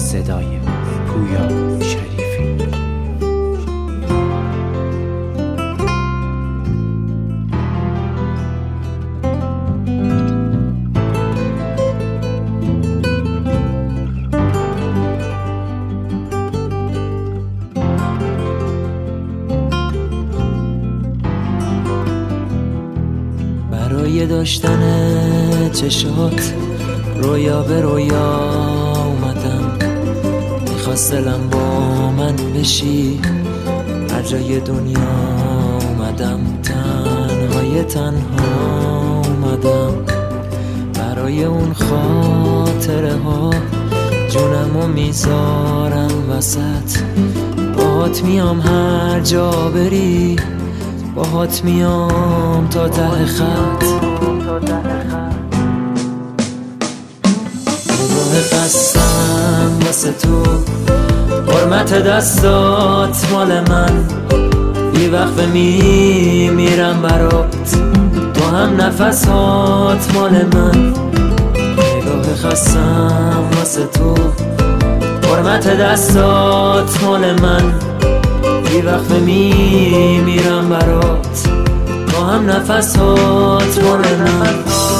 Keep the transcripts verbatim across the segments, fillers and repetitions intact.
صدای پویا شریفی. برای داشتن چشات رویا به رویا اومدم، میخواست دلم با من بشی، هر جای دنیا اومدم، تنهای تنها اومدم. برای اون خاطره ها جونمو میذارم وسط، باهات میام هر جا بری، باهات میام تا ته خط. نگاه خستم واسه تو، حرمت دستات مال من، بی وقفه میمیرم برات، تو هم نفسات مال من. نگاه خستم واسه تو، حرمت دستات مال من، بی وقفه میمیرم برات، تو هم نفسات مال من.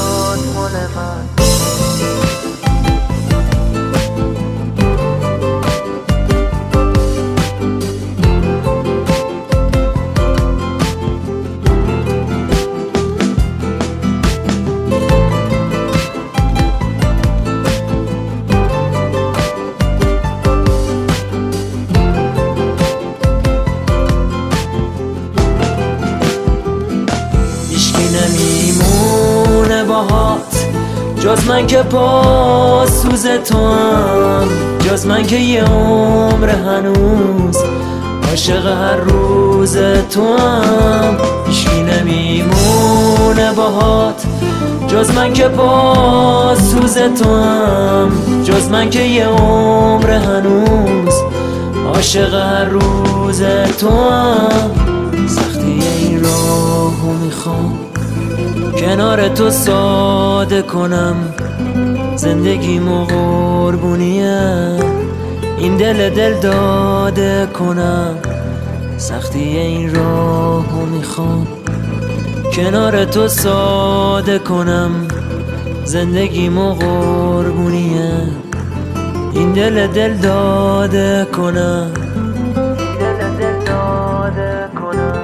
نمیمونه باهات جز من که پاس سوز تو هم، جز من که یه عمر هنوز عاشق هر روز تو هم. هیچکی نمیمونه باهات جز من که پاس سوز تو هم، جز من که یه عمر هنوز عاشق هر روز تو هم. سختی این راهو میخوام کنار تو ساده کنم، زندگیمو قربونیه این دل دل داده کنم. سختی این راهو میخوام کنار تو ساده کنم، زندگیمو قربونیه این دل دل داده کنم. دل دل داده کنم.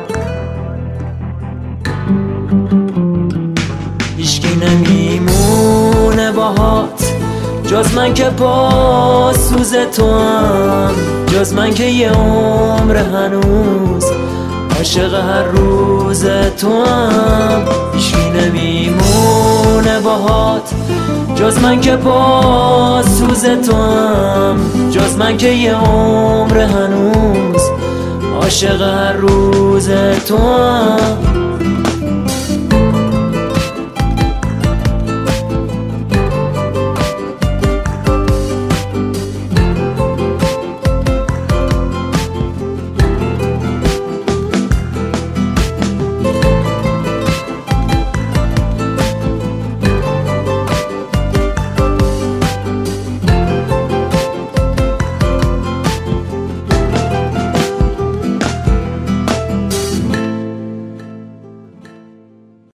هیچکی نمیمونه باهات جز من که پاس سوز تو هم، جز من که یه عمر هنوز عاشق هر روز تو هم. هیچکی نمیمونه باهات جز من که پاس سوز تو هم، جز من که یه عمر هنوز عاشق هر روز تو هم.